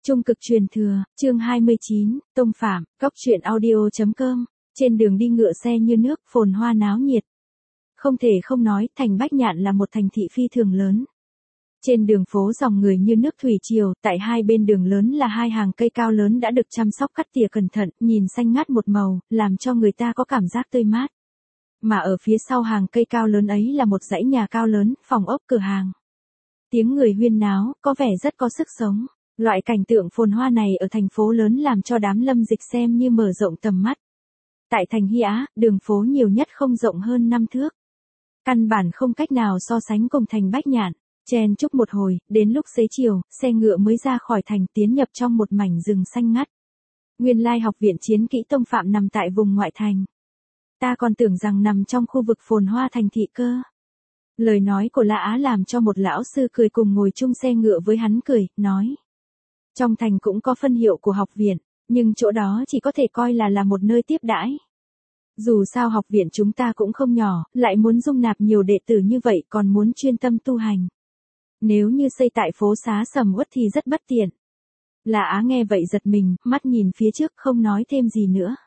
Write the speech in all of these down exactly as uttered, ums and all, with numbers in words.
Trung cực truyền thừa, chương hai mươi chín, Tông Phạm, Cóc truyện audio.com, trên đường đi ngựa xe như nước, phồn hoa náo nhiệt. Không thể không nói, thành Bách Nhạn là một thành thị phi thường lớn. Trên đường phố dòng người như nước thủy triều, tại hai bên đường lớn là hai hàng cây cao lớn đã được chăm sóc cắt tỉa cẩn thận, nhìn xanh ngát một màu, làm cho người ta có cảm giác tươi mát. Mà ở phía sau hàng cây cao lớn ấy là một dãy nhà cao lớn, phòng ốc, cửa hàng. Tiếng người huyên náo, có vẻ rất có sức sống. Loại cảnh tượng phồn hoa này ở thành phố lớn làm cho đám lâm dịch xem như mở rộng tầm mắt. Tại thành Hy Á, đường phố nhiều nhất không rộng hơn năm thước. Căn bản không cách nào so sánh cùng thành Bách Nhạn. Chen chúc một hồi, đến lúc xế chiều, xe ngựa mới ra khỏi thành tiến nhập trong một mảnh rừng xanh ngắt. Nguyên lai học viện chiến kỹ Tông Phạm nằm tại vùng ngoại thành. Ta còn tưởng rằng nằm trong khu vực phồn hoa thành thị cơ. Lời nói của La Á làm cho một lão sư cười cùng ngồi chung xe ngựa với hắn cười, nói. Trong thành cũng có phân hiệu của học viện, nhưng chỗ đó chỉ có thể coi là là một nơi tiếp đãi. Dù sao học viện chúng ta cũng không nhỏ, lại muốn dung nạp nhiều đệ tử như vậy còn muốn chuyên tâm tu hành. Nếu như xây tại phố xá sầm uất thì rất bất tiện. La Á nghe vậy giật mình, mắt nhìn phía trước không nói thêm gì nữa.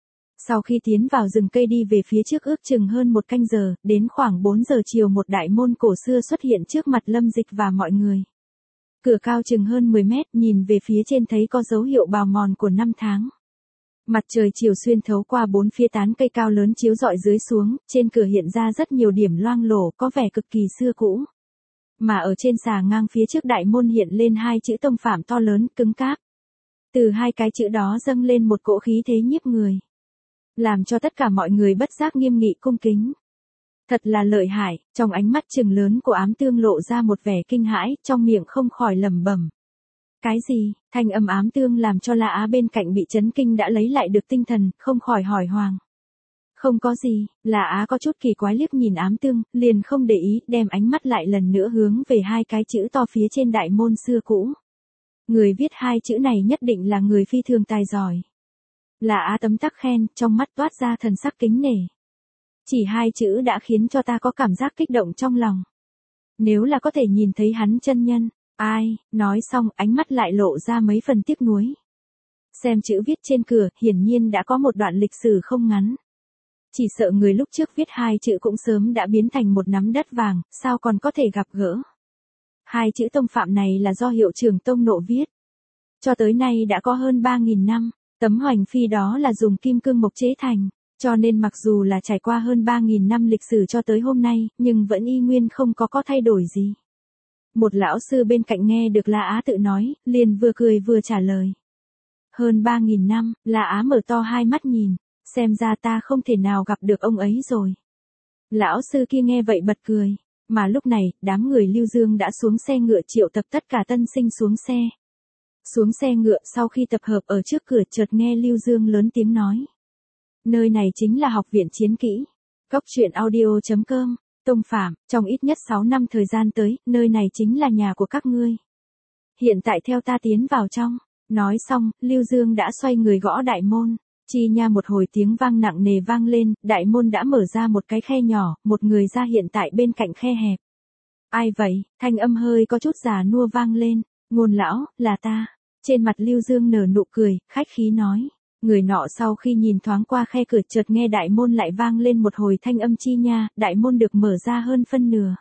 Sau khi tiến vào rừng cây đi về phía trước ước chừng hơn một canh giờ, đến khoảng bốn giờ chiều một đại môn cổ xưa xuất hiện trước mặt Lâm Dịch và mọi người. Cửa cao chừng hơn mười mét, nhìn về phía trên thấy có dấu hiệu bào mòn của năm tháng. Mặt trời chiều xuyên thấu qua bốn phía tán cây cao lớn chiếu rọi dưới xuống, trên cửa hiện ra rất nhiều điểm loang lổ có vẻ cực kỳ xưa cũ. Mà ở trên xà ngang phía trước đại môn hiện lên hai chữ Tông Phạm to lớn, cứng cáp. Từ hai cái chữ đó dâng lên một cỗ khí thế nhiếp người. Làm cho tất cả mọi người bất giác nghiêm nghị cung kính. Thật là lợi hại, trong ánh mắt trừng lớn của Ám Tương lộ ra một vẻ kinh hãi, trong miệng không khỏi lẩm bẩm. Cái gì? Thanh âm Ám Tương làm cho La Á bên cạnh bị chấn kinh đã lấy lại được tinh thần, không khỏi hỏi Hoàng. Không có gì, La Á có chút kỳ quái liếc nhìn Ám Tương, liền không để ý, đem ánh mắt lại lần nữa hướng về hai cái chữ to phía trên đại môn xưa cũ. Người viết hai chữ này nhất định là người phi thường tài giỏi. La Á tấm tắc khen, trong mắt toát ra thần sắc kính nể. Chỉ hai chữ đã khiến cho ta có cảm giác kích động trong lòng. Nếu là có thể nhìn thấy hắn chân nhân, ai, nói xong ánh mắt lại lộ ra mấy phần tiếc nuối. Xem chữ viết trên cửa, hiển nhiên đã có một đoạn lịch sử không ngắn. Chỉ sợ người lúc trước viết hai chữ cũng sớm đã biến thành một nắm đất vàng, sao còn có thể gặp gỡ. Hai chữ Tông Phạm này là do hiệu trưởng Tông Nộ viết. Cho tới nay đã có hơn ba nghìn năm, tấm hoành phi đó là dùng kim cương mộc chế thành. Cho nên mặc dù là trải qua hơn ba nghìn năm lịch sử cho tới hôm nay, nhưng vẫn y nguyên không có có thay đổi gì. Một lão sư bên cạnh nghe được La Á tự nói, liền vừa cười vừa trả lời. Hơn ba nghìn năm, La Á mở to hai mắt nhìn, xem ra ta không thể nào gặp được ông ấy rồi. Lão sư kia nghe vậy bật cười, mà lúc này, đám người Lưu Dương đã xuống xe ngựa triệu tập tất cả tân sinh xuống xe. Xuống xe ngựa sau khi tập hợp ở trước cửa chợt nghe Lưu Dương lớn tiếng nói. Nơi này chính là học viện chiến kỹ. Cóc truyện audio.com, Tông Phạm, trong ít nhất sáu năm thời gian tới, nơi này chính là nhà của các ngươi. Hiện tại theo ta tiến vào trong. Nói xong, Lưu Dương đã xoay người gõ đại môn. Chi nha một hồi tiếng vang nặng nề vang lên, đại môn đã mở ra một cái khe nhỏ, một người ra hiện tại bên cạnh khe hẹp. Ai vậy? Thanh âm hơi có chút già nua vang lên. Ngôn lão, là ta. Trên mặt Lưu Dương nở nụ cười, khách khí nói. Người nọ sau khi nhìn thoáng qua khe cửa chợt nghe đại môn lại vang lên một hồi thanh âm chi nha, đại môn được mở ra hơn phân nửa.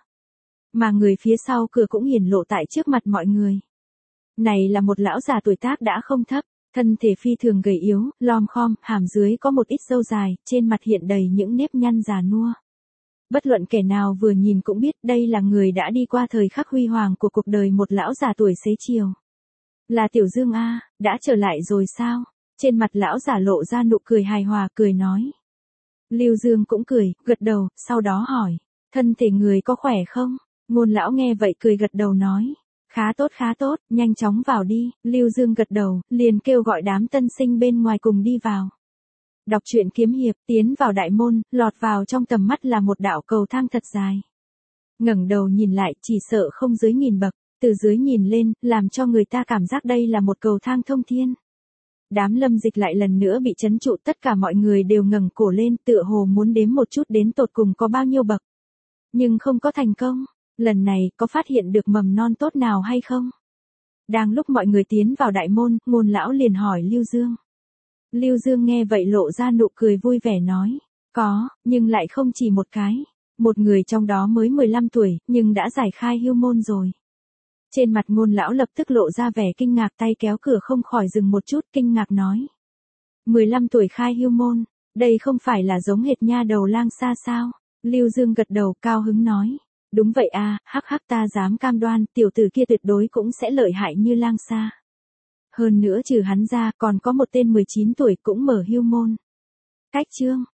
Mà người phía sau cửa cũng hiển lộ tại trước mặt mọi người. Này là một lão già tuổi tác đã không thấp, thân thể phi thường gầy yếu, lom khom, hàm dưới có một ít râu dài, trên mặt hiện đầy những nếp nhăn già nua. Bất luận kẻ nào vừa nhìn cũng biết đây là người đã đi qua thời khắc huy hoàng của cuộc đời một lão già tuổi xế chiều. Là Tiểu Dương a, đã trở lại rồi sao? Trên mặt lão giả lộ ra nụ cười hài hòa, cười nói. Lưu Dương cũng cười, gật đầu, sau đó hỏi, thân thể người có khỏe không? Ngôn lão nghe vậy cười gật đầu nói, khá tốt khá tốt, nhanh chóng vào đi. Lưu Dương gật đầu, liền kêu gọi đám tân sinh bên ngoài cùng đi vào. Đọc truyện kiếm hiệp, tiến vào đại môn, lọt vào trong tầm mắt là một đạo cầu thang thật dài. Ngẩng đầu nhìn lại, chỉ sợ không dưới nghìn bậc, từ dưới nhìn lên, làm cho người ta cảm giác đây là một cầu thang thông thiên. Đám Lâm Dịch lại lần nữa bị trấn trụ, tất cả mọi người đều ngẩng cổ lên tựa hồ muốn đếm một chút đến tột cùng có bao nhiêu bậc. Nhưng không có thành công, lần này có phát hiện được mầm non tốt nào hay không? Đang lúc mọi người tiến vào đại môn, Ngôn lão liền hỏi Lưu Dương. Lưu Dương nghe vậy lộ ra nụ cười vui vẻ nói, có, nhưng lại không chỉ một cái. Một người trong đó mới mười lăm tuổi, nhưng đã giải khai hưu môn rồi. Trên mặt Ngôn lão lập tức lộ ra vẻ kinh ngạc, tay kéo cửa không khỏi dừng một chút, kinh ngạc nói. mười lăm tuổi khai hưu môn, đây không phải là giống hệt nha đầu Lang Sa sao? Lưu Dương gật đầu, cao hứng nói. Đúng vậy à, hắc hắc, ta dám cam đoan, tiểu tử kia tuyệt đối cũng sẽ lợi hại như Lang Sa. Hơn nữa trừ hắn ra, còn có một tên mười chín tuổi cũng mở hưu môn. Cách chương